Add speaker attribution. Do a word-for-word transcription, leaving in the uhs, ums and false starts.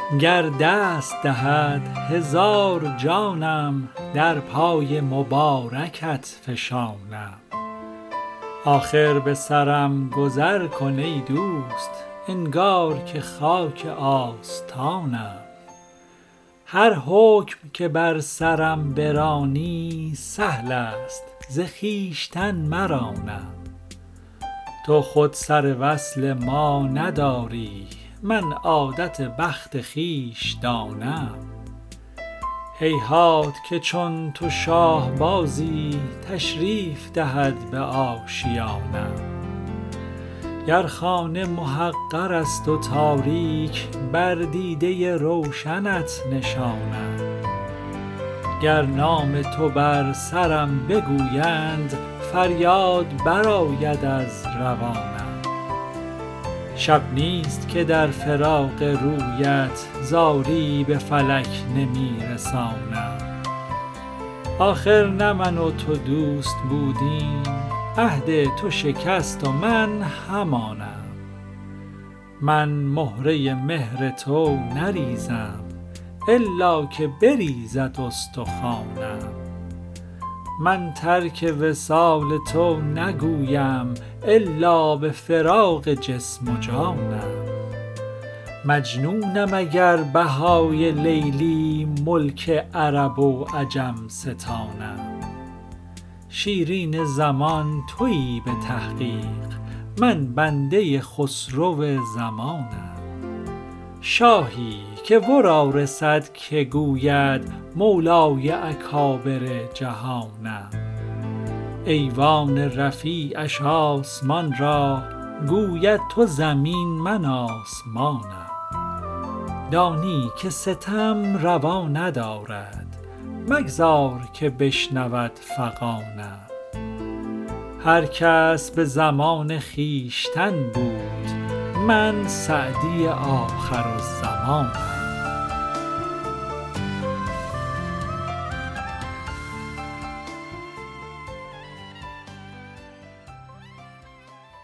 Speaker 1: گر دست دهد هزار جانم در پای مبارکت فشانم. آخر به سرم گذر کن ای دوست انگار که خاک آستانم. هر حکم که بر سرم برانی سهل است ز خویشتن مرانم. تو خود سر وصل ما نداری من عادت بخت خویش دانم. هیهات که چون تو شاهبازی تشریف دهد به آشیانم. گر خانه محقر است و تاریک بر دیده روشنت نشانم. گر نام تو بر سرم بگویند فریاد برآید از روانم. شب نیست که در فراق رویت زاری به فلک نمی رسانم. آخر نه من و تو دوست بودیم عهد تو شکست و من همانم. من مهره مهر تو نریزم الا که بریزد استخوانم. من ترک وصال تو نگویم الا به فراق جسم و جانم. مجنونم اگر بهای لیلی ملک عرب و عجم ستانم. شیرین زمان تویی به تحقیق من بنده خسرو زمانم. شاهی که ورا رسد که گوید مولای اکابر جهانم. ایوان رفیعش آسمان را گوید تو زمین من آسمانم. دانی که ستم روا ندارد مگذار که بشنود فغانم. هر کس به زمان خویشتن بود من سعدی آخرالزمانم.